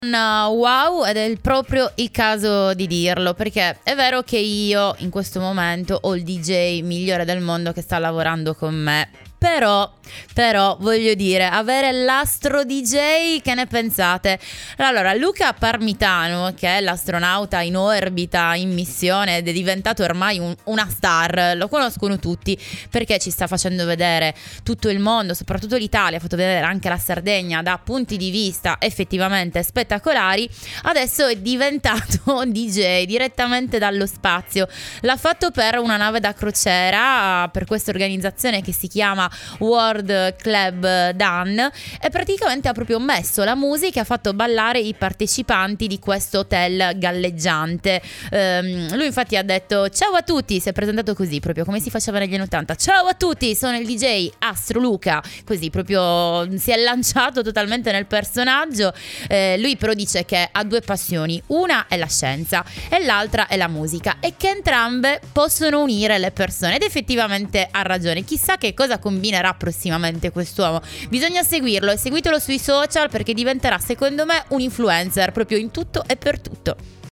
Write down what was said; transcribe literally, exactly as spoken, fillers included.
No, wow, ed è proprio il caso di dirlo, perché è vero che io in questo momento ho il D J migliore del mondo che sta lavorando con me. Però, però, voglio dire, avere l'astro D J, che ne pensate? Allora, Luca Parmitano, che è l'astronauta in orbita, in missione, ed è diventato ormai un- una star, lo conoscono tutti, perché ci sta facendo vedere tutto il mondo, soprattutto l'Italia, ha fatto vedere anche la Sardegna da punti di vista effettivamente spettacolari. Adesso è diventato D J direttamente dallo spazio. L'ha fatto per una nave da crociera, per questa organizzazione che si chiama World Club Dan, e praticamente ha proprio messo la musica e ha fatto ballare i partecipanti di questo hotel galleggiante. Um, lui infatti ha detto ciao a tutti, si è presentato così, proprio come si faceva negli anni ottanta: ciao a tutti, sono il D J Astro Luca, così proprio si è lanciato totalmente nel personaggio. Eh, lui però dice che ha due passioni, una è la scienza e l'altra è la musica, e che entrambe possono unire le persone, ed effettivamente ha ragione. Chissà che cosa combinerà prossimamente quest'uomo, bisogna seguirlo, e seguitelo sui social, perché diventerà secondo me un influencer proprio in tutto e per tutto.